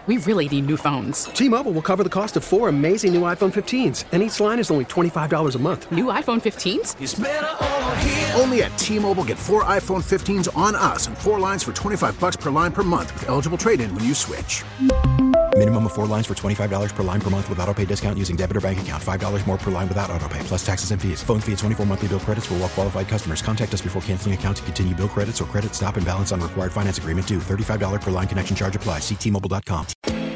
We really need new phones. T-Mobile will cover the cost of 4 amazing new iPhone 15s, and each line is only $25 a month. New iPhone 15s? It's better over here. Only at T-Mobile, get 4 iPhone 15s on us and 4 lines for $25 per line per month with eligible trade-in when you switch. Minimum of 4 lines for $25 per line per month with autopay discount using debit or bank account. $5 more per line without autopay, plus taxes and fees. Phone fee at 24 monthly bill credits for well-qualified customers. Contact us before canceling account to continue bill credits or credit stop and balance on required finance agreement due. $35 per line connection charge applies. See T-Mobile.com.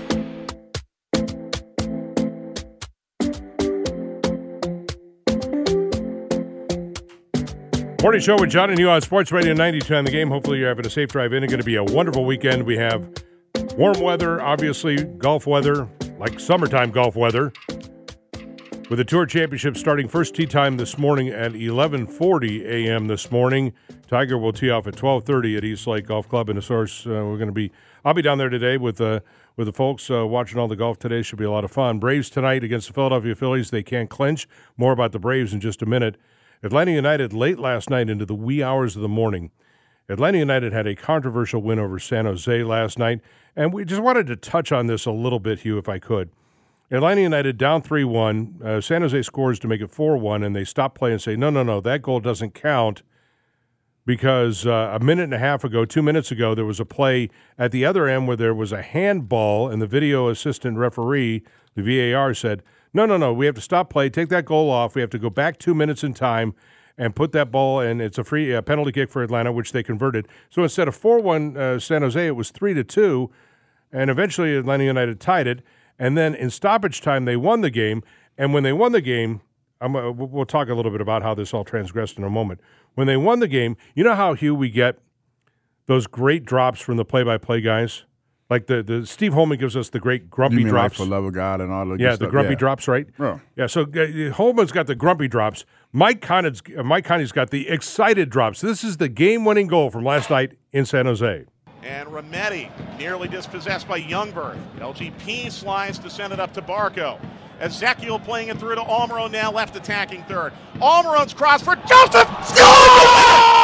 Morning show with John and you on Sports Radio 92 on the game. Hopefully you're having a safe drive in. It's going to be a wonderful weekend. We have warm weather, obviously golf weather, like summertime golf weather. With the Tour Championship starting first tee time this morning at 11:40 a.m. this morning. Tiger will tee off at 12:30 at East Lake Golf Club. And of course, I'll be down there today with the folks watching all the golf today. Should be a lot of fun. Braves tonight against the Philadelphia Phillies. They can't clinch. More about the Braves in just a minute. Atlanta United late last night into the wee hours of the morning. Atlanta United had a controversial win over San Jose last night, and we just wanted to touch on this a little bit, Hugh, if I could. Atlanta United down 3-1. San Jose scores to make it 4-1, and they stop play and say, no, that goal doesn't count because a minute and a half ago, 2 minutes ago, there was a play at the other end where there was a handball, and the video assistant referee, the VAR, said, No, we have to stop play, take that goal off. We have to go back 2 minutes in time and put that ball in. It's a free penalty kick for Atlanta, which they converted. So instead of 4-1 San Jose, it was 3-2, and eventually Atlanta United tied it. And then in stoppage time, they won the game. And when they won the game, we'll talk a little bit about how this all transgressed in a moment. When they won the game, you know how, Hugh, we get those great drops from the play-by-play guys? Like the Steve Holman gives us the great grumpy drops. Like for Love of God and all the good stuff. The grumpy drops, right? Oh. Yeah, so Holman's got the grumpy drops. Mike Coney's got the excited drops. This is the game-winning goal from last night in San Jose. And Rametti nearly dispossessed by Youngberg. LGP slides to send it up to Barco. Ezekiel playing it through to Almiron, now left attacking third. Almiron's cross for Joseph. Score!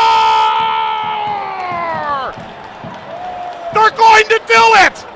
They're going to do it!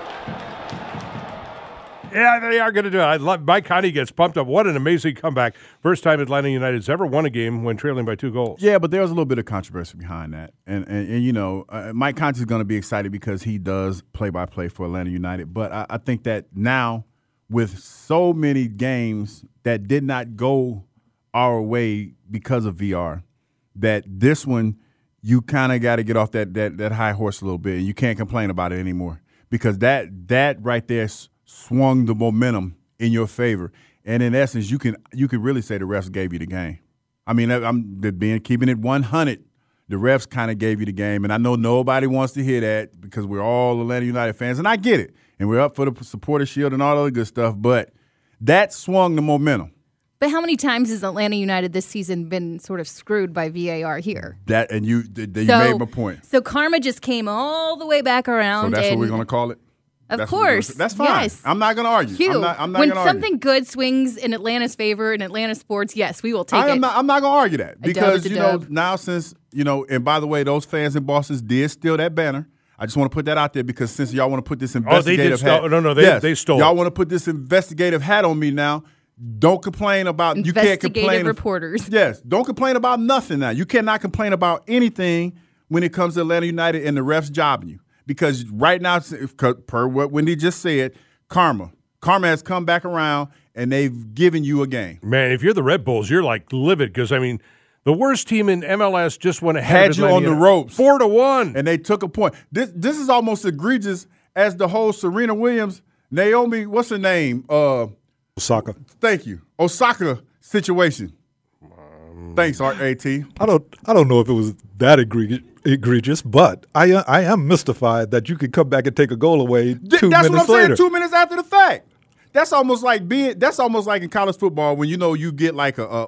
Yeah, they are going to do it. I love Mike Coney gets pumped up. What an amazing comeback. First time Atlanta United's ever won a game when trailing by 2 goals. Yeah, but there was a little bit of controversy behind that. And you know, Mike Conte is going to be excited because he does play-by-play for Atlanta United. But I think that now with so many games that did not go our way because of VR, that this one you kind of got to get off that high horse a little bit, and you can't complain about it anymore because that right there swung the momentum in your favor. And in essence, you can really say the refs gave you the game. I mean, I'm keeping it 100. The refs kind of gave you the game, and I know nobody wants to hear that because we're all Atlanta United fans, and I get it. And we're up for the supporter shield and all the other good stuff, but that swung the momentum. But how many times has Atlanta United this season been sort of screwed by VAR here? You made my point. So karma just came all the way back around. So that's what we're going to call it? Of course. That's fine. Yes. I'm not going to argue. Hugh, I'm not when going to argue. something good swings in Atlanta's favor in Atlanta sports, yes, we will take it. I'm not going to argue that because, you know, now since, and by the way, those fans in Boston did steal that banner. I just want to put that out there because since y'all want to put this investigative hat. They stole Y'all want to put this investigative hat on me now. Don't complain about you can't complain. Investigative reporters. Yes. Don't complain about nothing now. You cannot complain about anything when it comes to Atlanta United and the refs jobbing you. Because right now, per what Wendy just said, karma has come back around and they've given you a game. Man, if you're the Red Bulls, you're like livid because, I mean, the worst team in MLS just went ahead. Had you on the ropes. 4-1. And they took a point. This is almost egregious as the whole Serena Williams, Naomi, what's her name? Osaka. Thank you. Osaka situation. Thanks, RAT. I don't know if it was that egregious, but I am mystified that you could come back and take a goal away 2 minutes later. That's what I'm saying, 2 minutes after the fact. That's almost like in college football when you get like a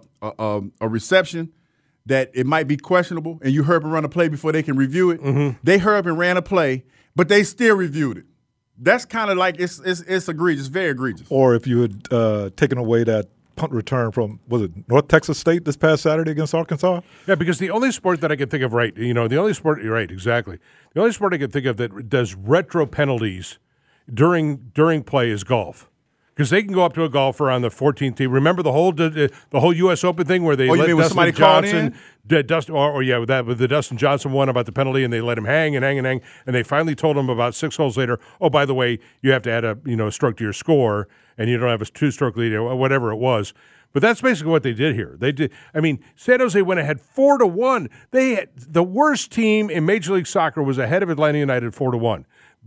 reception that it might be questionable and you hurry up and run a play before they can review it. Mm-hmm. They hurry up and ran a play, but they still reviewed it. That's kind of like it's egregious, very egregious. Or if you had taken away that punt return from, was it North Texas State this past Saturday against Arkansas? Yeah, because the only sport that I can think of, right, the only sport, you're right, exactly. The only sport I can think of that does retro penalties during play is golf. Because they can go up to a golfer on the 14th tee. Remember the whole U.S. Open thing where they let Dustin Johnson, with the Dustin Johnson one about the penalty, and they let him hang, and they finally told him about 6 holes later, oh, by the way, you have to add a stroke to your score, and you don't have a 2-stroke lead, or whatever it was. But that's basically what they did here. San Jose went ahead 4-1. They had the worst team in Major League Soccer was ahead of Atlanta United 4-1.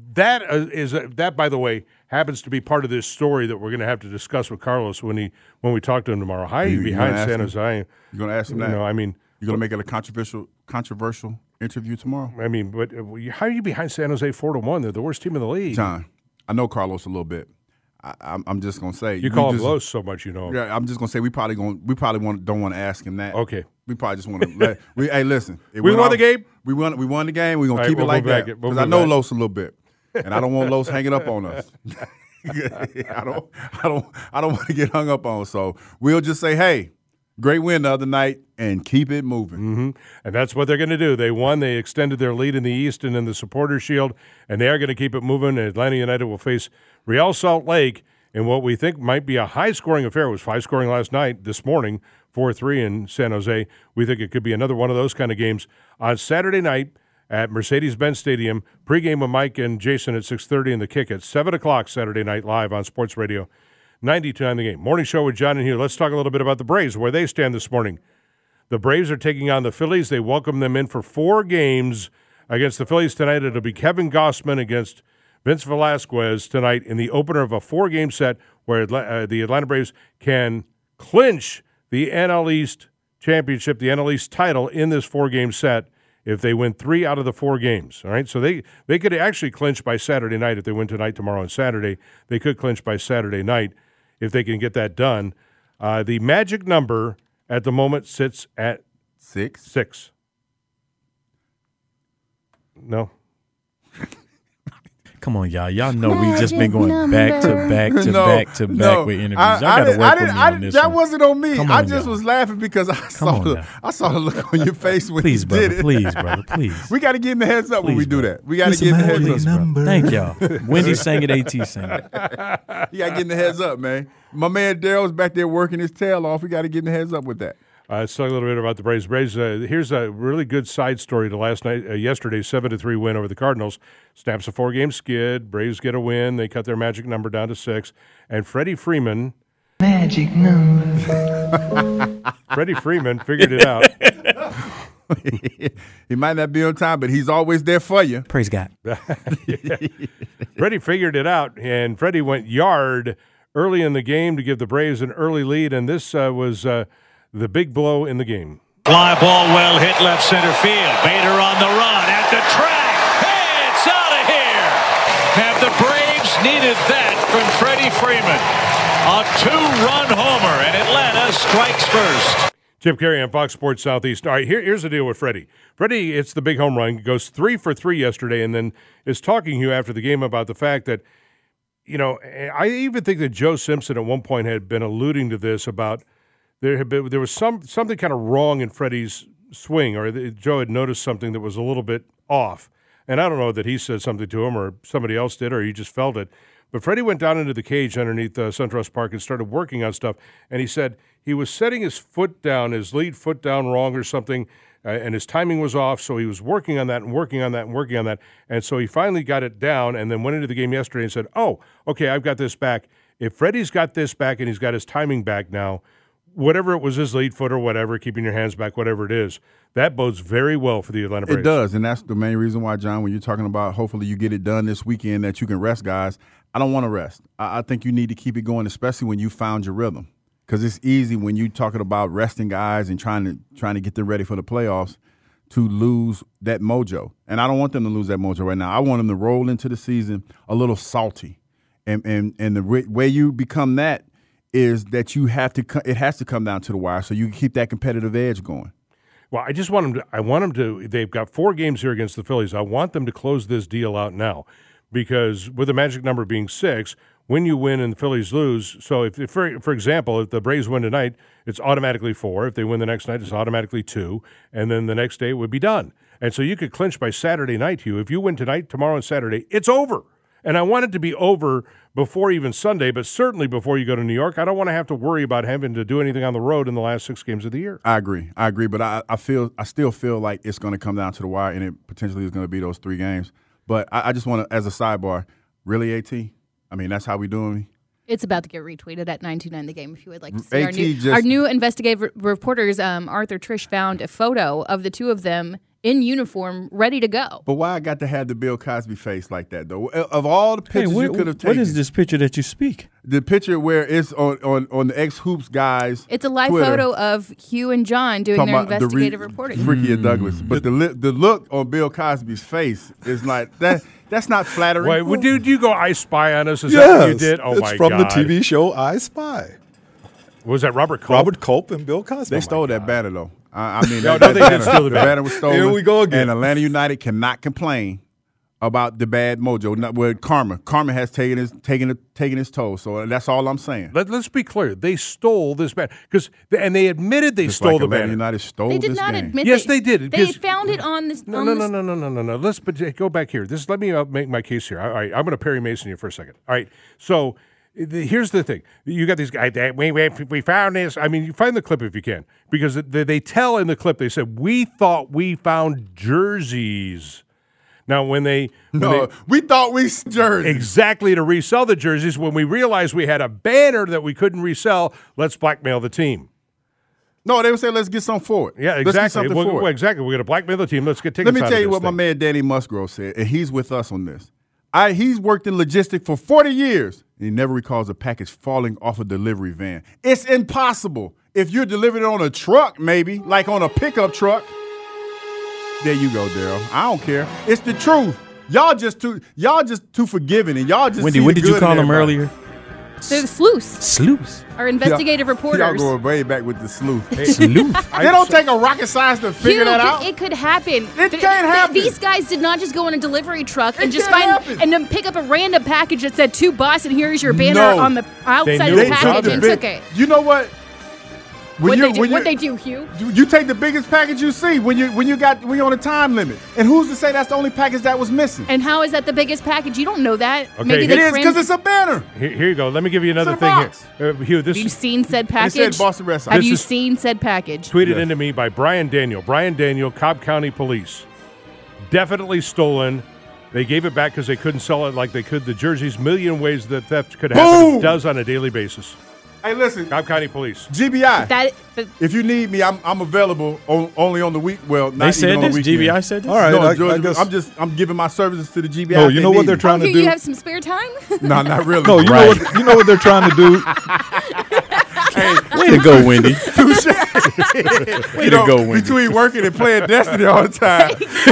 That by the way, happens to be part of this story that we're going to have to discuss with Carlos when we talk to him tomorrow. How are you behind San Jose? You're going to ask him that? You're going to make it a controversial interview tomorrow? But how are you behind San Jose 4-1? They're the worst team in the league. John, I know Carlos a little bit. I'm just going to say. You call him Los so much, you know. Yeah, I'm just going to say we probably don't want to ask him that. Okay. We probably just want to hey, listen. We won the game? We won the game. We're going to keep it like that. Because I know Los a little bit. And I don't want Los hanging up on us. I don't want to get hung up on. So we'll just say, hey, great win the other night, and keep it moving. Mm-hmm. And that's what they're going to do. They won. They extended their lead in the East and in the Supporters Shield, and they are going to keep it moving. Atlanta United will face Real Salt Lake in what we think might be a high-scoring affair. It was 5-scoring last night, this morning, 4-3 in San Jose. We think it could be another one of those kind of games on Saturday night at Mercedes-Benz Stadium. Pregame with Mike and Jason at 6:30 and the kick at 7 o'clock Saturday night live on Sports Radio 92.9 The Game. Morning show with John and Hugh. Let's talk a little bit about the Braves, where they stand this morning. The Braves are taking on the Phillies. They welcome them in for 4 games against the Phillies tonight. It'll be Kevin Gausman against Vince Velasquez tonight in the opener of a 4-game set where the Atlanta Braves can clinch the NL East championship, the NL East title in this 4-game set if they win 3 out of the 4 games. All right, so they could actually clinch by Saturday night if they win tonight, tomorrow, and Saturday. They could clinch by Saturday night if they can get that done. The magic number at the moment sits at 6. No. Come on, y'all. Y'all know we just been going back to back to back to back with interviews. Y'all got to work with me on this That one. wasn't on me. Come I on, just y'all. was laughing because I saw the look on your face when Please, you brother. did it. Please, brother. Please. We got to get in the heads up when Please, we do brother. that. We got to get in the heads up. Brother. Thank y'all. Wendy sang it, AT sang it. You got to get in the heads up, man. My man Daryl's back there working his tail off. We got to get in the heads up with that. Let's talk a little bit about the Braves. Here's a really good side story to yesterday's 7-3 win over the Cardinals. Snaps a 4-game skid. Braves get a win. They cut their magic number down to 6. And Freddie Freeman. Magic number. Freddie Freeman figured it out. He might not be on time, but he's always there for you. Praise God. Freddie figured it out, and Freddie went yard early in the game to give the Braves an early lead, and this was the big blow in the game. Fly ball well hit left center field. Bader on the run at the track. Hey, it's out of here. Have the Braves needed that from Freddie Freeman? A 2-run homer, and Atlanta strikes first. Chip Carey on Fox Sports Southeast. All right, here's the deal with Freddie. Freddie, it's the big home run, goes 3 for 3 yesterday, and then is talking to you after the game about the fact that, I even think that Joe Simpson at one point had been alluding to this about there was something kind of wrong in Freddie's swing, or Joe had noticed something that was a little bit off. And I don't know that he said something to him or somebody else did or he just felt it. But Freddie went down into the cage underneath SunTrust Park and started working on stuff. And he said he was setting his foot down, his lead foot down wrong or something, and his timing was off. So he was working on that and working on that and working on that. And so he finally got it down and then went into the game yesterday and said, oh, okay, I've got this back. If Freddie's got this back and he's got his timing back now, whatever it was, his lead foot or whatever, keeping your hands back, whatever it is, that bodes very well for the Atlanta Braves. It does, and that's the main reason why, John, when you're talking about hopefully you get it done this weekend that you can rest guys, I don't want to rest. I think you need to keep it going, especially when you found your rhythm, because it's easy when you're talking about resting guys and trying to get them ready for the playoffs to lose that mojo. And I don't want them to lose that mojo right now. I want them to roll into the season a little salty, and the way you become that is that it has to come down to the wire so you can keep that competitive edge going. Well, I want them to, they've got 4 games here against the Phillies. I want them to close this deal out now because with the magic number being 6, when you win and the Phillies lose, so if for example, if the Braves win tonight, it's automatically 4. If they win the next night, it's automatically 2, and then the next day it would be done. And so you could clinch by Saturday night, Hugh. If you win tonight, tomorrow, and Saturday, it's over. And I want it to be over before even Sunday, but certainly before you go to New York. I don't want to have to worry about having to do anything on the road in the last 6 games of the year. I agree, but I still feel like it's going to come down to the wire, and it potentially is going to be those 3 games. But I just want to, as a sidebar, really, AT? I mean, that's how we doing. It's about to get retweeted at 929 The Game if you would like to see. Our new investigative reporters, Arthur Trish, found a photo of the two of them in uniform, ready to go. But why I got to have the Bill Cosby face like that, though? Of all the pictures you could have taken. What is this picture that you speak? The picture where it's on the ex-Hoops guys. It's a live Twitter, photo of Hugh and John doing their investigative reporting. Ricky and Douglas. But the look on Bill Cosby's face is like that. That's not flattering. Wait, did you go I Spy on us? Is that what you did? Oh, it's from the TV show I Spy. Was that Robert Culp? Robert Culp and Bill Cosby. They stole that banner, though. I mean, no, they didn't steal the banner. The banner was stolen. Here we go again. And Atlanta United cannot complain about the bad mojo. With Karma has taken his toll. So that's all I'm saying. Let's be clear. They stole this banner and they admitted they stole the banner. Atlanta United stole They this did not game. admit. Yes, they did. They found it on this. No. Let's go back here. Let me make my case here. All right, I'm going to Perry Mason you for a second. All right, so. Here's the thing. You got these guys. We found this. I mean, you find the clip if you can. Because they tell in the clip, they said, we thought we found jerseys. Now, we thought we jerseys. Exactly, to resell the jerseys. When we realized we had a banner that we couldn't resell, let's blackmail the team. No, they would say, let's get something for it. Yeah, exactly. Exactly. We're going to blackmail the team. Let's get tickets. Let me tell you what my man Danny Musgrove said, and he's with us on this. He's worked in logistics for 40 years. And he never recalls a package falling off a delivery van. It's impossible. If you're delivering it on a truck, maybe, like on a pickup truck. There you go, Daryl. I don't care. It's the truth. Y'all just too forgiving, and y'all just. Wendy, what did you call them earlier? They're the sleuths. Sleuths. Our investigative reporters. Y'all going way back with the sleuth. Sleuth. They don't take a rocket science to figure that out. It could happen. It can't happen. These guys did not just go on a delivery truck and just and then pick up a random package that said to bus and here's your banner on the outside of the package and took it. You know what? What they do, Hugh? You take the biggest package you see when you're on a time limit. And who's to say that's the only package that was missing? And how is that the biggest package? You don't know that. Okay, Maybe it is because it's a banner. Here you go. Let me give you another thing here. Hugh, have you seen said package? It said Boston Red Sox. Have you seen said package? Tweeted into me by Brian Daniel. Brian Daniel, Cobb County Police. Definitely stolen. They gave it back because they couldn't sell it like they could the jerseys. Million ways that theft could happen. It does on a daily basis. Hey, listen. Cobb County Police. GBI. If you need me, I'm available only on the week. Well, not they said even on this. the weekend. GBI said this. All right. No, I guess I'm giving my services to the GBI. No, you know what they're trying to do. You have some spare time? No, not really. No, you know what they're trying to do. Way to go, Wendy. Way to go, Wendy. Between working and playing Destiny all the time.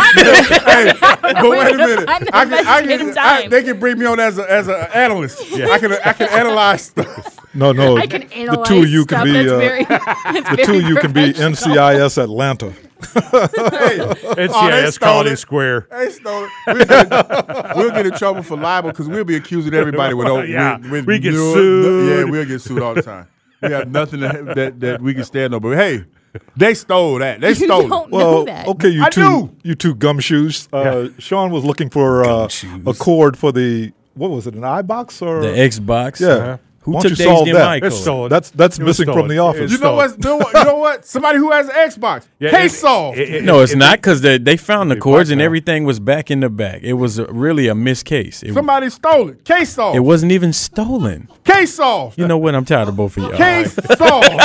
But wait a minute. They can bring me on as an analyst. Yeah. I can analyze stuff. No. I can analyze the two of you can be NCIS Atlanta. NCIS Colony Square. They stole it. We'll get in trouble for libel because we'll be accusing everybody with we get sued. Yeah, we'll get sued all the time. We have nothing that we can stand on. But hey, they stole that. They stole it. Know that. Okay, you two gumshoes. Sean was looking for a cord for the what was it? An iBox or the Xbox? Yeah. Who took the HDMI cord? That's missing from the office. You know what? Somebody who has an Xbox. Case solved. No, it's not because they found the cords and everything was back in the bag. It was really a missed case. Somebody stole it. Case solved. It wasn't even stolen. Case solved. You know what? I'm tired of both of y'all. Case solved.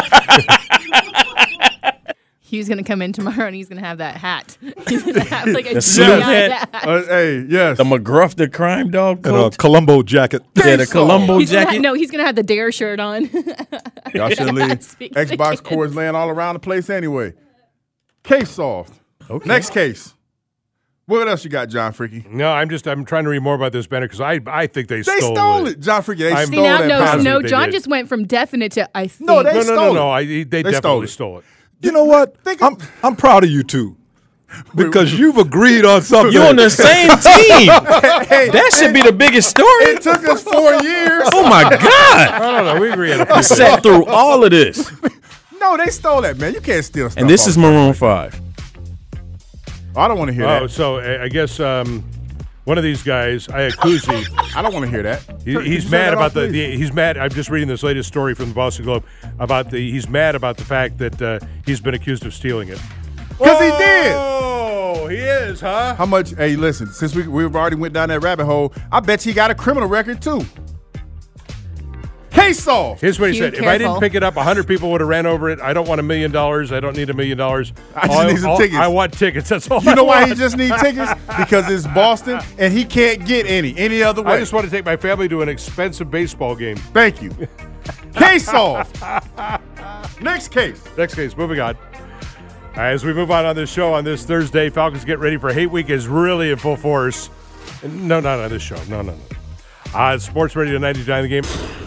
Hugh's going to come in tomorrow and he's going to have that hat. He's going to have like a the sleuth hat. Hey, yes. The McGruff, the crime dog coat. And a Columbo jacket. Yeah, the Columbo jacket. He's going to have the Dare shirt on. Y'all should leave Xbox cords laying all around the place anyway. Case solved. Okay. Next case. What else you got, John Freaky? No, I'm trying to read more about this banner because I think they stole it. John Freaky, they stole that. No, John just went from definite to I think. No, they stole it. No, they definitely stole it. You know what? I'm proud of you two because you've agreed on something. You're on the same team. That should be the biggest story. It took us 4 years. Oh my God! No, we agree. I sat through all of this. No, they stole that, man. You can't steal stuff. And this is Maroon 5. I don't want to hear that. Oh, so I guess. One of these guys, Iacuzi. I don't want to hear that. He's mad about he's mad. I'm just reading this latest story from the Boston Globe about he's mad about the fact that he's been accused of stealing it. Because he did. Oh, he is, huh? How much? Hey, listen, since we've already went down that rabbit hole, I bet he got a criminal record, too. Case solved. Here's what he said. If I didn't pick it up, 100 people would have ran over it. I don't want $1 million. I don't need $1 million. I just need some tickets. I want tickets. That's all You know why he just needs tickets? Because it's Boston, and he can't get any other way. I just want to take my family to an expensive baseball game. Thank you. Case solved. Next case. Moving on. As we move on this show on this Thursday, Falcons get ready for Hate Week is really in full force. No, not on this show. No. Sports Radio 99 The Game.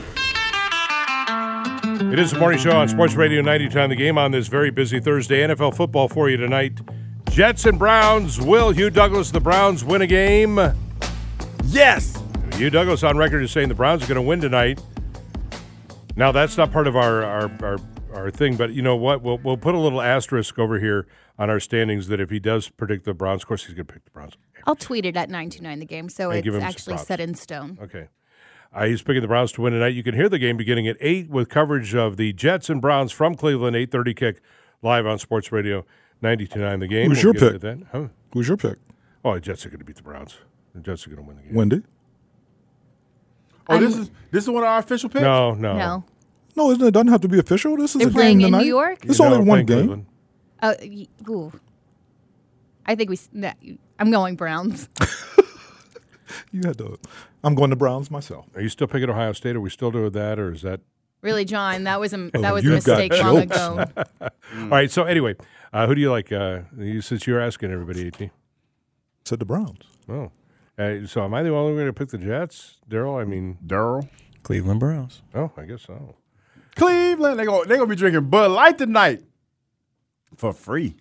It is the morning show on Sports Radio 99 The Game on this very busy Thursday. NFL football for you tonight. Jets and Browns. Will Hugh Douglas, the Browns, win a game? Yes. Hugh Douglas on record is saying the Browns are going to win tonight. Now, that's not part of our thing, but you know what? We'll put a little asterisk over here on our standings that if he does predict the Browns, of course he's going to pick the Browns. I'll tweet it at 929 The Game, so it's actually set in stone. Okay. He's picking the Browns to win tonight. You can hear the game beginning at 8 with coverage of the Jets and Browns from Cleveland, 8:30 kick, live on Sports Radio 92.9 The Game. Who's your pick? Who's your pick? Oh, the Jets are going to beat the Browns. The Jets are going to win the game. Wendy? Oh, this is one of our official picks? No. No, it doesn't have to be official. This is They're a game playing in tonight. New York? It's only one game. I think I'm going Browns. You had to. I'm going to Browns myself. Are you still picking Ohio State? Are we still doing that, or is that? Really, John? That was a mistake long ago. All right. So anyway, who do you like? Since you're asking everybody, AT. Said the Browns. Oh, so am I the only one going to pick the Jets, Daryl? I mean, Daryl. Cleveland Browns. Oh, I guess so. Cleveland. They're gonna be drinking Bud Light tonight for free.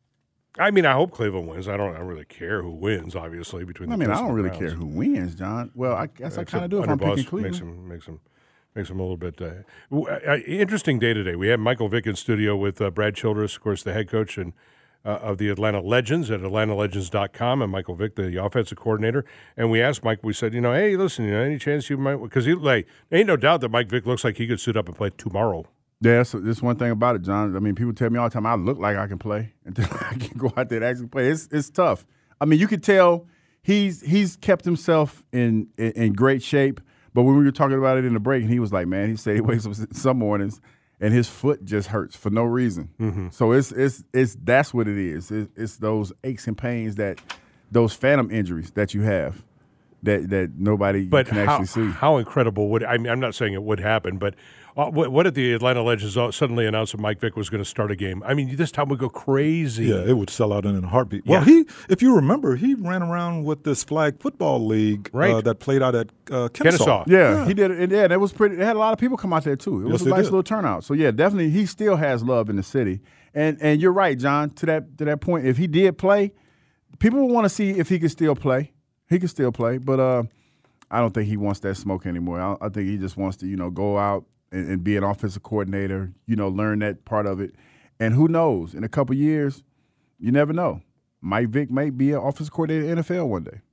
I mean, I hope Cleveland wins. I don't really care who wins, obviously, between the I don't really care who wins, John. Well, I guess I kind of do if I'm picking Cleveland. Makes him a little bit interesting day today. We have Michael Vick in studio with Brad Childress, of course, the head coach of the Atlanta Legends at AtlantaLegends.com, and Michael Vick, the offensive coordinator. And we asked Mike, we said, hey, listen, any chance you might – because ain't no doubt that Mike Vick looks like he could suit up and play tomorrow. Yeah, so this one thing about it, John. I mean, people tell me all the time I look like I can play until I can go out there and actually play. It's tough. I mean, you could tell he's kept himself in great shape. But when we were talking about it in the break, and he was like, man, he said he wakes up some mornings and his foot just hurts for no reason. Mm-hmm. So it's that's what it is. It's those aches and pains, those phantom injuries that you have that nobody can actually see. How incredible would I'm not saying it would happen, but what if the Atlanta Legends suddenly announced that Mike Vick was going to start a game? I mean, this time would go crazy. Yeah, it would sell out in a heartbeat. Yeah. Well, if you remember, he ran around with this flag football league that played out at Kennesaw. Yeah, he did it. Yeah, it was pretty. It had a lot of people come out there too. It was a nice little turnout. So yeah, definitely, he still has love in the city. And you're right, John. To that point, if he did play, people would want to see if he could still play. He could still play, but I don't think he wants that smoke anymore. I think he just wants to go out and be an offensive coordinator, learn that part of it. And who knows, in a couple years, you never know. Mike Vick may be an offensive coordinator in the NFL one day.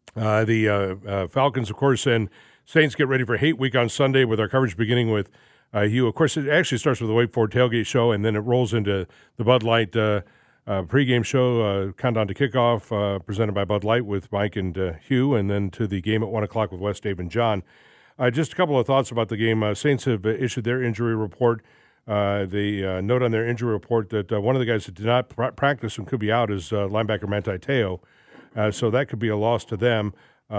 The Falcons, of course, and Saints get ready for Hate Week on Sunday with our coverage beginning with Hugh. Of course, it actually starts with the Wake Forward Tailgate Show, and then it rolls into the Bud Light pregame show, Countdown to Kickoff, presented by Bud Light with Mike and Hugh, and then to the game at 1 o'clock with Wes, Dave, and John. Just a couple of thoughts about the game. Saints have issued their injury report. They note on their injury report that one of the guys that did not practice and could be out is linebacker Manti Te'o. So that could be a loss to them.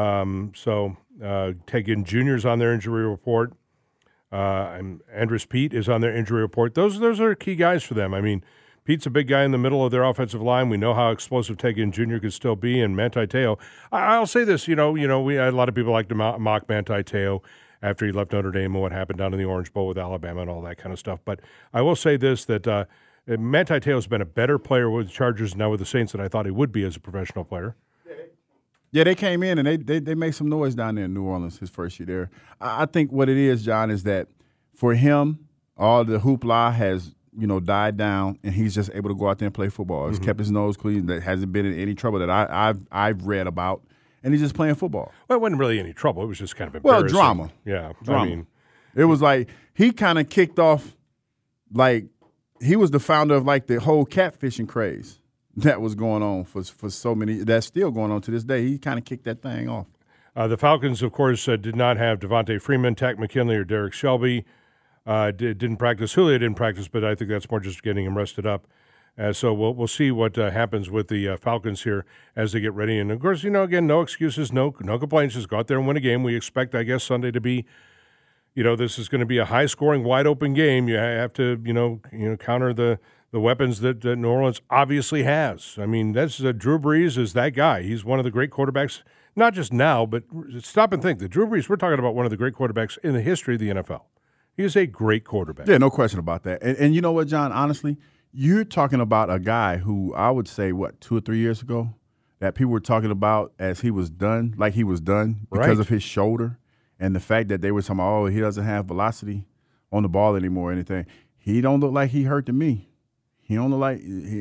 Tegan Jr.'s on their injury report. And Andres Pete is on their injury report. Those are key guys for them. I mean, Pete's a big guy in the middle of their offensive line. We know how explosive Tegan Jr. could still be, and Manti Te'o. I'll say this, we had a lot of people like to mock Manti Te'o after he left Notre Dame and what happened down in the Orange Bowl with Alabama and all that kind of stuff. But I will say this, that Manti Te'o has been a better player with the Chargers and now with the Saints than I thought he would be as a professional player. Yeah, they came in and they made some noise down there in New Orleans his first year there. I think what it is, John, is that for him, all the hoopla has died down, and he's just able to go out there and play football. He's kept his nose clean. That hasn't been in any trouble that I've read about. and he's just playing football. Well, it wasn't really any trouble. It was just kind of embarrassing. Well, drama. Yeah, drama. I mean, it was like he kind of kicked off, like he was the founder of like the whole catfishing craze that was going on for so many. That's still going on to this day. He kind of kicked that thing off. The Falcons, of course, did not have Devontae Freeman, Takk McKinley, or Derek Shelby. Didn't practice. Julio didn't practice, but I think that's more just getting him rested up. So we'll see what happens with the Falcons here as they get ready. And, of course, again, no excuses, no complaints. Just go out there and win a game. We expect, I guess, Sunday to be, this is going to be a high-scoring, wide-open game. You have to, counter the weapons that New Orleans obviously has. I mean, that's Drew Brees is that guy. He's one of the great quarterbacks, not just now, but stop and think. The Drew Brees, we're talking about one of the great quarterbacks in the history of the NFL. He is a great quarterback. Yeah, no question about that. And you know what, John, honestly, you're talking about a guy who I would say, 2 or 3 years ago, that people were talking about as he was done, like he was done because of his shoulder and the fact that they were talking about, he doesn't have velocity on the ball anymore or anything. He don't look like he hurt to me. He don't look like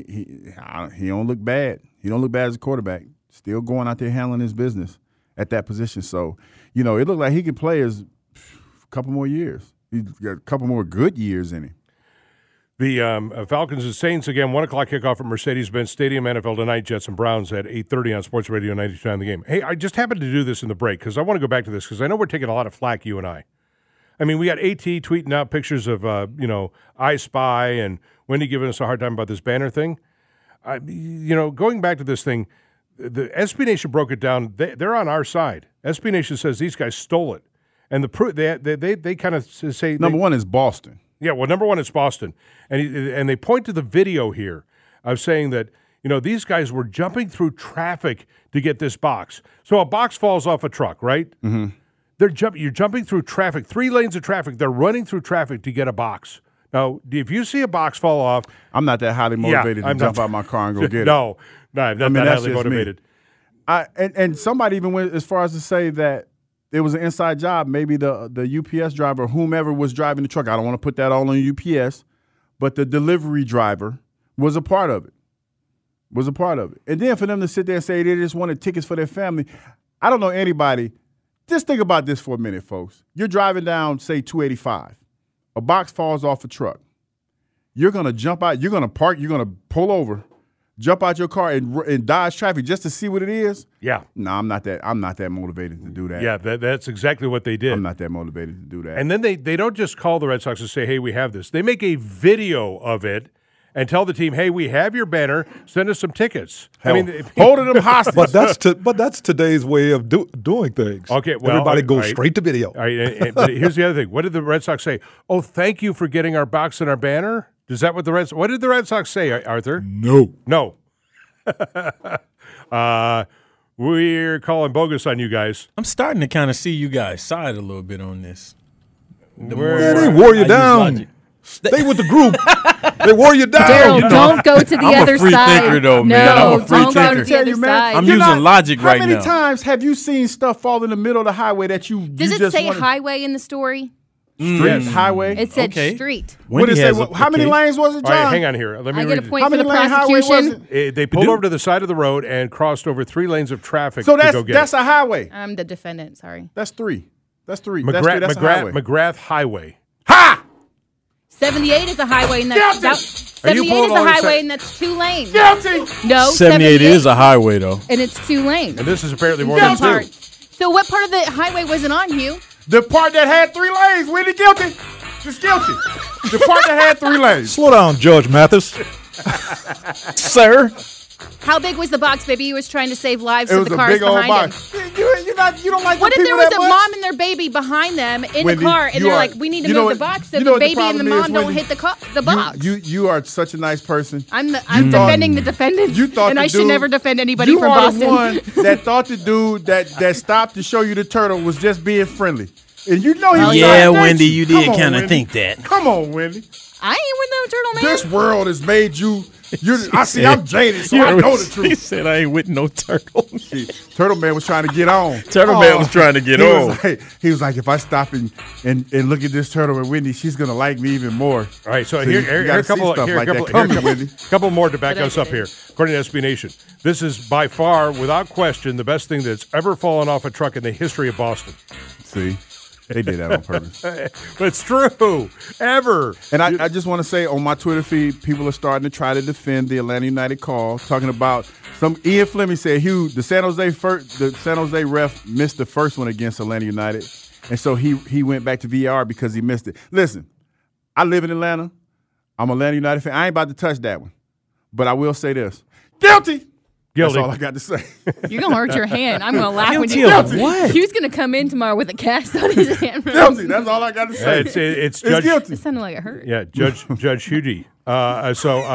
he don't look bad. He don't look bad as a quarterback. Still going out there handling his business at that position. So, it looked like he could play as a couple more years. He's got a couple more good years in him. The Falcons and Saints, again, 1 o'clock kickoff at Mercedes-Benz Stadium. NFL tonight, Jets and Browns at 8:30 on Sports Radio 92.9 The Game. Hey, I just happened to do this in the break because I want to go back to this because I know we're taking a lot of flack, you and I. I mean, we got AT tweeting out pictures of, I Spy and Wendy giving us a hard time about this banner thing. Going back to this thing, the SB Nation broke it down. They're on our side. SB Nation says these guys stole it. And they kind of say number one is Boston. Yeah, well, number one is Boston, and they point to the video here of saying that these guys were jumping through traffic to get this box. So a box falls off a truck, right? Mm-hmm. You're jumping through traffic, 3 lanes of traffic. They're running through traffic to get a box. Now, if you see a box fall off, I'm not that highly motivated to jump out my car and go get it. No, I'm not that highly motivated. And somebody even went as far as to say that it was an inside job. Maybe the UPS driver, whomever was driving the truck, I don't want to put that all on UPS, but the delivery driver was a part of it. And then for them to sit there and say they just wanted tickets for their family, I don't know anybody. Just think about this for a minute, folks. You're driving down, say, 285. A box falls off a truck. You're going to jump out. You're going to park. You're going to pull over, jump out your car and dodge traffic just to see what it is? Yeah. No, I'm not that motivated to do that. Yeah, that's exactly what they did. I'm not that motivated to do that. And then they don't just call the Red Sox and say, hey, we have this. They make a video of it and tell the team, hey, we have your banner. Send us some tickets. Hell, holding them hostage. But that's today's way of doing things. Okay, well, everybody goes straight to video. All right, but here's the other thing. What did the Red Sox say? Oh, thank you for getting our box and our banner. Is that what what did the Red Sox say, Arthur? No. We're calling bogus on you guys. I'm starting to kind of see you guys side a little bit on this. They wore you down. Stay with the group. They wore you down. Daryl, don't go to the other side. I'm a free thinker, though, man. No, I'm a free don't go thinker. to the other side. I'm using logic right now. How many times have you seen stuff fall in the middle of the highway that you Does you it just say wanted? highway in the story? Street, highway? It said street. What did it say? How many lanes was it, John? All right, hang on here. Let me I read get a point How for the many lane highway was prosecution. it? They pulled over to the side of the road and crossed over 3 lanes of traffic So to go get that's it. a highway. I'm the defendant, sorry. That's 3. That's 3. That's a highway. McGrath Highway. Ha! 78 is a highway, and Guilty! that's 78 is a highway, and that's 2 lanes. Guilty! No, 78 is a highway, though. and it's 2 lanes. And this is apparently more Some than 2. parts. So what part of the highway wasn't on, Hugh? The part that had 3 lanes. Wendy guilty. Just guilty. The part that had 3 lanes. Slow down, Judge Mathis. Sir. How big was the box, baby? He was trying to save lives It of was the a cars big old behind box. him. You don't like What the if there people was that a much? mom and their baby behind them in Wendy, the car, and you they're are- like, we need to you know move the what- box so you the know what the baby and the problem is, mom don't Wendy? hit the box. You are such a nice person. I'm thought- defending the defendants, You thought and the I should dude- never defend anybody you from are Boston. the one that thought the dude that stopped to show you the turtle was just being friendly. And you know he was yeah, trying to Wendy, you did kind of think that. Come on, Wendy. I ain't with no turtle man. This world has made you. I see. I'm jaded, so I know the truth. He said, "I ain't with no turtle." Turtle Man was trying to get on. Turtle Man was trying to get on. He was like, if I stop and look at this turtle with Wendy, she's gonna like me even more. All right, so here a couple more to back us up here. According to SB Nation, this is by far, without question, the best thing that's ever fallen off a truck in the history of Boston. See. They did that on purpose. But it's true. Ever. And I just want to say on my Twitter feed, people are starting to try to defend the Atlanta United call, talking about Ian Fleming said, Hugh, the San Jose ref missed the first one against Atlanta United. And so he went back to VAR because he missed it. Listen, I live in Atlanta. I'm an Atlanta United fan. I ain't about to touch that one. But I will say this. Guilty. That's all I got to say. You're going to hurt your hand. I'm going to laugh when you guilty. What? Hugh's going to come in tomorrow with a cast on his hand. Guilty. That's all I got to say. It's Judge, guilty. It sounded like it hurt. Yeah, Judge Hudy. No,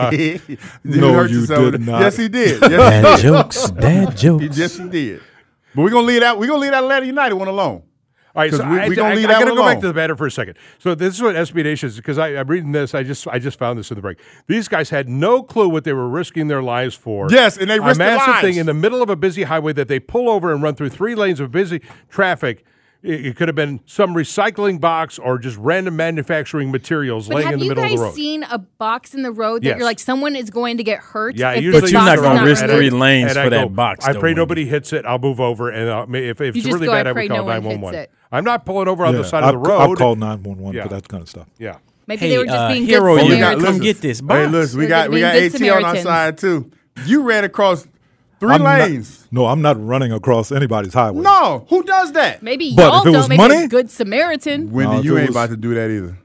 you did not. Yes, he did. Dad jokes. Yes, he did. But we're going to leave that Atlanta United one alone. All right, so I got to go back to the banner for a second. So this is what SB Nation is, because I'm reading this. I just found this in the break. These guys had no clue what they were risking their lives for. Yes, and they risked their lives. A massive thing in the middle of a busy highway that they pull over and run through 3 lanes of busy traffic. It could have been some recycling box or just random manufacturing materials laying in the middle of the road. Have you guys seen a box in the road that you're like, someone is going to get hurt? Yeah, but you're not going to risk 3 lanes for that box. I pray nobody hits it. I'll move over, and if it's really bad, I would call 911. I'm not pulling over on the side of the road. I'll call 911 for that kind of stuff. Yeah. Maybe they were just being hero, good you got Samaritans. come get this box. Hey, listen, we got AT on our side too. You ran across 3 lanes. I'm not running across anybody's highway. No, who does that? Maybe But y'all if it was don't make money? a good Samaritan. Wendy, you ain't about to do that either.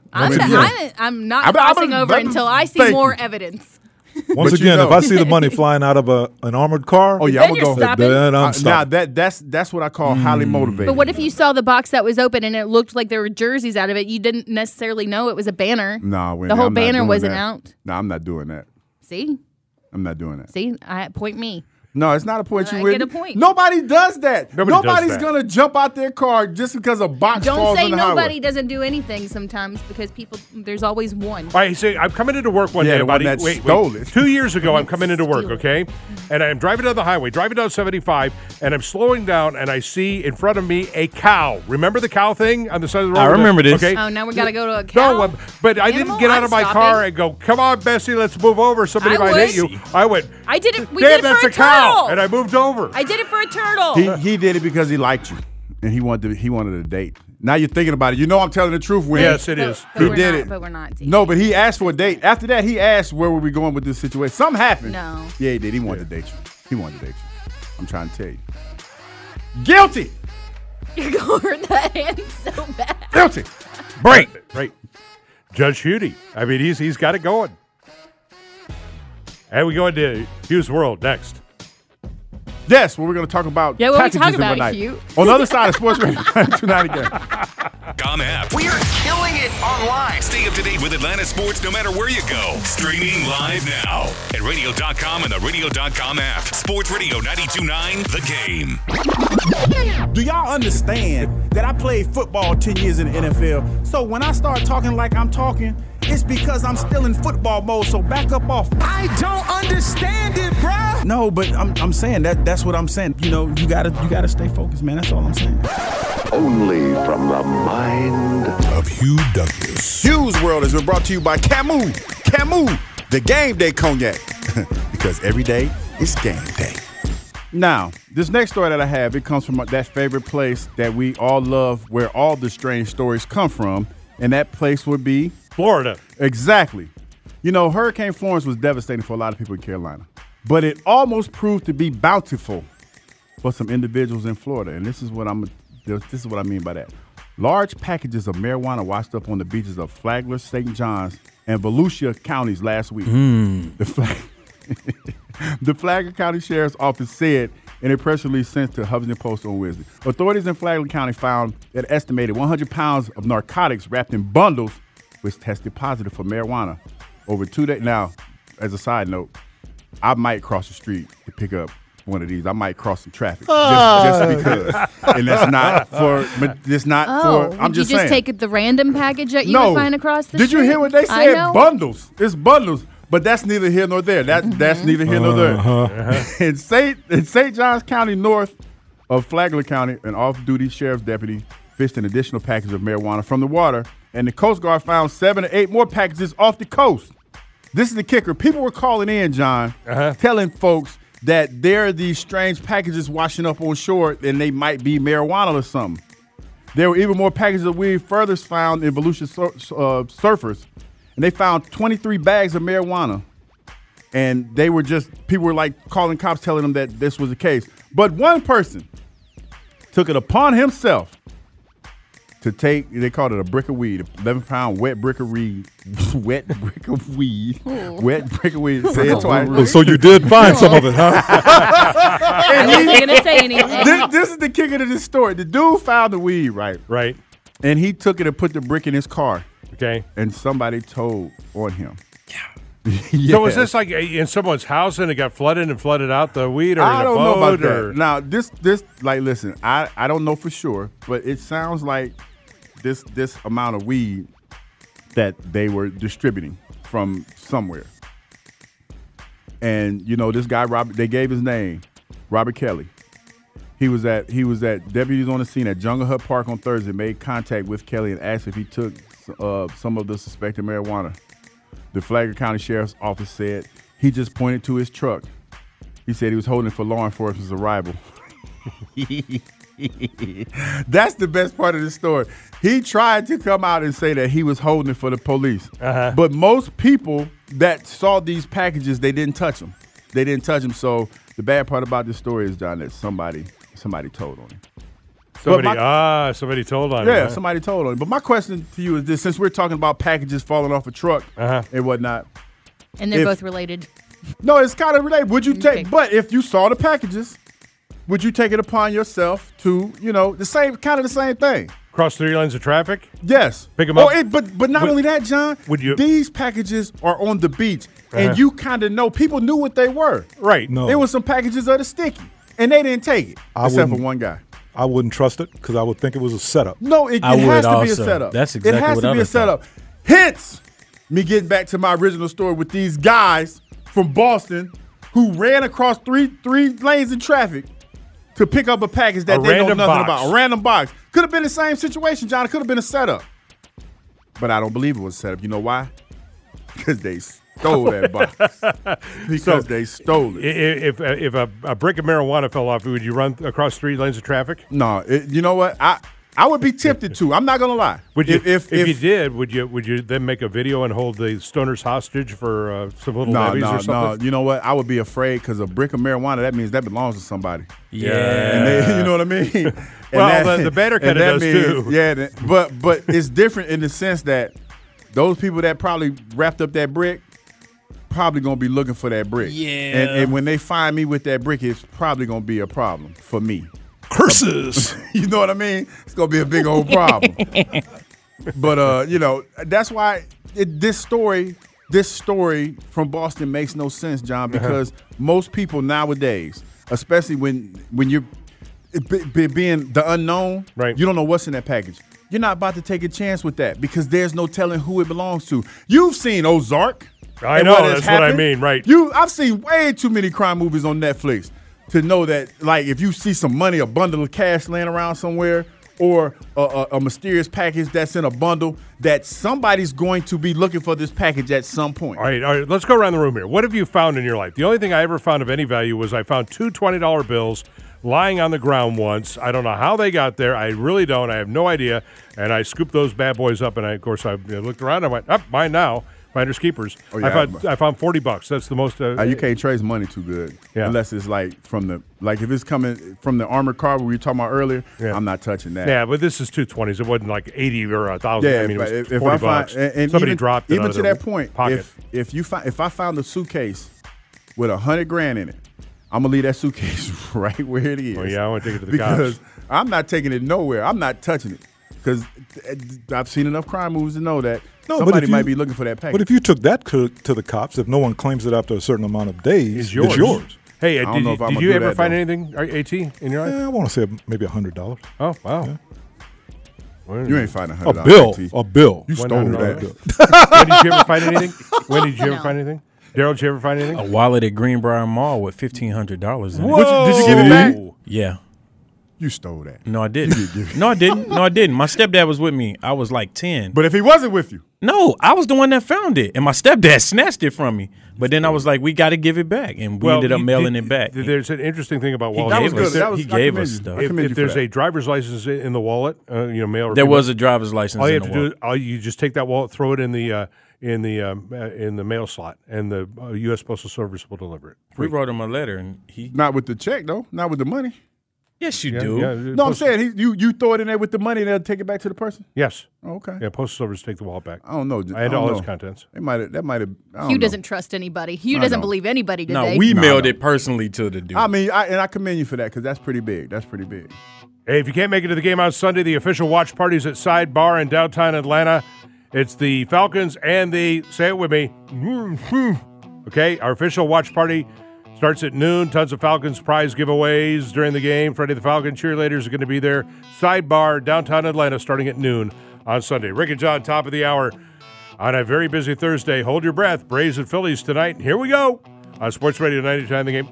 I'm not crossing over until I see more evidence. Once again, if I see the money flying out of an armored car, I'm gonna go. Then I'm stopping. Now that's what I call highly motivated. But what if you saw the box that was open and it looked like there were jerseys out of it? You didn't necessarily know it was a banner. No, Wendy, the whole I'm not banner doing wasn't that. out. No, I'm not doing that. See? I'm not doing that. See? Point me. No, it's not a point. I You get a point. Nobody does that. Nobody's does that. gonna jump out their car just because a box Don't falls say on the nobody highway. doesn't do anything sometimes because there's always one. All right, so I'm coming into work one day, the one buddy. that stole it. 2 years ago, I'm coming into work, okay? And I'm driving down the highway, driving down 75, and I'm slowing down, and I see in front of me a cow. Remember the cow thing on the side of the road? I remember this. Okay. Oh, now we got to go to a cow? No, but I didn't get out of my car and go, come on, Bessie, let's move over. Somebody might hit you. I went, I did it. We damn, did it that's for a cow. turtle. And I moved over. I did it for a turtle. He did it because he liked you, and he wanted a date. Now you're thinking about it. You know I'm telling the truth, Wendy. Yes, it is. He did it. But we're not. No, but he asked for a date. After that, he asked where were we going with this situation. Something happened. No. Yeah, he did. He wanted to date you. He wanted to date you. I'm trying to tell you. Guilty. You're going to hurt that hand so bad. Guilty. Break. Right. Judge Hudy. I mean, he's got it going. And we go into Hugh's World next. Yes, well, we're going to talk about what we packages talk in about, one night. Hugh. On the other side of Sports Radio 929 again. app. We are killing it online. Stay up to date with Atlanta sports no matter where you go. Streaming live now at radio.com and the radio.com app. Sports Radio 92.9 The Game. Do y'all understand that I played football 10 years in the NFL? So when I start talking like I'm talking, it's because I'm still in football mode, so back up off. I don't understand it, bro. No, but I'm saying that's what I'm saying. You know, you gotta stay focused, man. That's all I'm saying. Only from the mind of Hugh Douglas. Hugh's World has been brought to you by Camus. Camus, the game day cognac. Because every day is game day. Now, this next story that I have, it comes from that favorite place that we all love where all the strange stories come from, and that place would be Florida. Exactly. You know, Hurricane Florence was devastating for a lot of people in Carolina, but it almost proved to be bountiful for some individuals in Florida, and this is what I mean by that. Large packages of marijuana washed up on the beaches of Flagler, St. John's, and Volusia counties last week. The Flagler County Sheriff's Office said in a press release sent to Huffington Post on Wednesday. Authorities in Flagler County found an estimated 100 pounds of narcotics wrapped in bundles, which tested positive for marijuana over 2 days. Now, as a side note, I might cross the street to pick up one of these. I might cross some traffic just because. And that's not for. It's not for. I'm just saying. Did you just take the random package that you would find across the street? Did you hear what they said? Bundles. It's bundles. But that's neither here nor there. That's neither here nor there. In St. Johns County, north of Flagler County, an off-duty sheriff's deputy fished an additional package of marijuana from the water, and the Coast Guard found 7 to 8 more packages off the coast. This is the kicker. People were calling in, John, telling folks that there are these strange packages washing up on shore, and they might be marijuana or something. There were even more packages of weed further found in Volusia Surfers. And they found 23 bags of marijuana. And people were like calling cops telling them that this was the case. But one person took it upon himself to take, they called it a brick of weed, 11-pound wet brick of weed. Wet brick of weed. Wet brick of weed. Say it twice. So you did find some of it, huh? I wasn't going to say anything. This is the kicker to this story. The dude found the weed, right? Right. And he took it and put the brick in his car. Okay. And somebody told on him. Yeah. So was this like in someone's house and it got flooded and flooded out the weed, or I in a don't boat, know about or? that. Now this like listen, I don't know for sure, but it sounds like this amount of weed that they were distributing from somewhere. And you know, this guy Robert, they gave his name, Robert Kelly. He was at deputies on the scene at Jungle Hut Park on Thursday, made contact with Kelly and asked if he took some of the suspected marijuana. The Flagler County Sheriff's Office said he just pointed to his truck. He said he was holding it for law enforcement's arrival. That's the best part of the story. He tried to come out and say that he was holding it for the police. But most people that saw these packages, they didn't touch them. They didn't touch them. So the bad part about this story is, John, that somebody told on him. Somebody told on him. Yeah, somebody told on him. But my question to you is this: since we're talking about packages falling off a truck and whatnot, and they're both related. No, it's kind of related. Would you take? But if you saw the packages, would you take it upon yourself to, the same thing? Cross 3 lanes of traffic? Yes. Pick them up. But not only that, John. These packages are on the beach, and you kind of know. People knew what they were. Right. No. There were some packages of the sticky, and they didn't take it, except for one guy. I wouldn't trust it because I would think it was a setup. No, it has to be a setup. That's exactly what I It has to be a setup. Hence, me getting back to my original story with these guys from Boston who ran across three lanes in traffic to pick up a package that they know nothing about. A random box. Could have been the same situation, John. It could have been a setup. But I don't believe it was a setup. You know why? Because they stole that box. Because they stole it. If a brick of marijuana fell off, would you run across 3 lanes of traffic? No. You know what? I would be tempted to. I'm not going to lie. Would you, if you did, would you then make a video and hold the stoners hostage for some little levies or something? No. You know what? I would be afraid because a brick of marijuana, that means that belongs to somebody. Yeah. And you know what I mean? Well, the Banner kind of does too. Yeah, but it's different in the sense that those people that probably wrapped up that brick probably going to be looking for that brick. Yeah. And when they find me with that brick, it's probably going to be a problem for me. Curses. You know what I mean? It's going to be a big old problem. But, that's why this story from Boston makes no sense, John, because most people nowadays, especially when you're being the unknown, right. You don't know what's in that package. You're not about to take a chance with that because there's no telling who it belongs to. You've seen Ozark. I know, that's what I mean, right. I've seen way too many crime movies on Netflix to know that, like, if you see some money, a bundle of cash laying around somewhere, or a mysterious package that's in a bundle, that somebody's going to be looking for this package at some point. All right, let's go around the room here. What have you found in your life? The only thing I ever found of any value was I found 2 $20 bills lying on the ground once. I don't know how they got there. I really don't. I have no idea. And I scooped those bad boys up, and I looked around. I went, mine now. Finders keepers. Oh, yeah. I found $40. That's the most. You can't trace money too good, unless it's like if it's coming from the armored car we were talking about earlier. Yeah. I'm not touching that. Yeah, but this is 2 $20s. It wasn't like 80 or 1,000. Yeah, I mean, it was if $40. And somebody even, dropped it even out to of that point. Pocket. If I found a suitcase with $100,000 in it, I'm gonna leave that suitcase right where it is. Oh yeah, I want to take it to the because cops. I'm not taking it nowhere. I'm not touching it because I've seen enough crime movies to know that. Somebody might be looking for that package. But if you took that to the cops, if no one claims it after a certain amount of days, it's yours. Hey, I don't know if I'm did gonna you do ever that, find though. anything, AT, in your life? I want to say maybe $100. Oh, wow. Yeah. You ain't finding $100. A bill. You stole that. When did you ever find anything? When did you ever find anything? Daryl, did you ever find anything? A wallet at Greenbrier Mall with $1,500 in it. Whoa! Did you give it back? Yeah. You stole that. No, I didn't. No, I didn't. My stepdad was with me. I was like 10. But if he wasn't with you. No, I was the one that found it. And my stepdad snatched it from me. But then I was like, we got to give it back. And we ended up mailing it back. There's an interesting thing about He wallets. gave us stuff. If there's a driver's license in the wallet, mail or there was a driver's license all you in have the to wallet. do, you just take that wallet, throw it in the mail slot, and the U.S. Postal Service will deliver it. We wrote him a letter, and he... Not with the check, though. Not with the money. Yes, you do. Yeah, No, I'm saying you throw it in there with the money and they'll take it back to the person? Yes. Oh, okay. Yeah, Postal Service take the wallet back. I don't know. I had all its contents. That might have. Hugh doesn't trust anybody. Hugh doesn't believe anybody today. No, we mailed it personally to the dude. I mean, I commend you for that because that's pretty big. That's pretty big. Hey, if you can't make it to the game on Sunday, the official watch party's at Sidebar in downtown Atlanta. It's the Falcons and say it with me. Okay, our official watch party starts at noon. Tons of Falcons prize giveaways during the game. Freddie the Falcon cheerleaders are going to be there. Sidebar, downtown Atlanta, starting at noon on Sunday. Rick and John, top of the hour on a very busy Thursday. Hold your breath. Braves and Phillies tonight. Here we go on Sports Radio 99 The Game.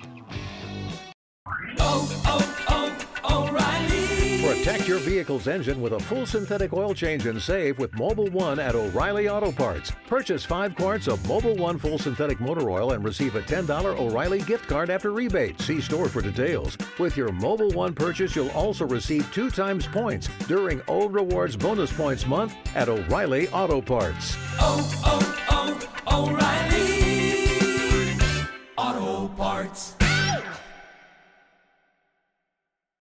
Protect your vehicle's engine with a full synthetic oil change and save with Mobil 1 at O'Reilly Auto Parts. Purchase 5 quarts of Mobil 1 full synthetic motor oil and receive a $10 O'Reilly gift card after rebate. See store for details. With your Mobil 1 purchase, you'll also receive 2 times points during O Rewards Bonus Points Month at O'Reilly Auto Parts. O'Reilly.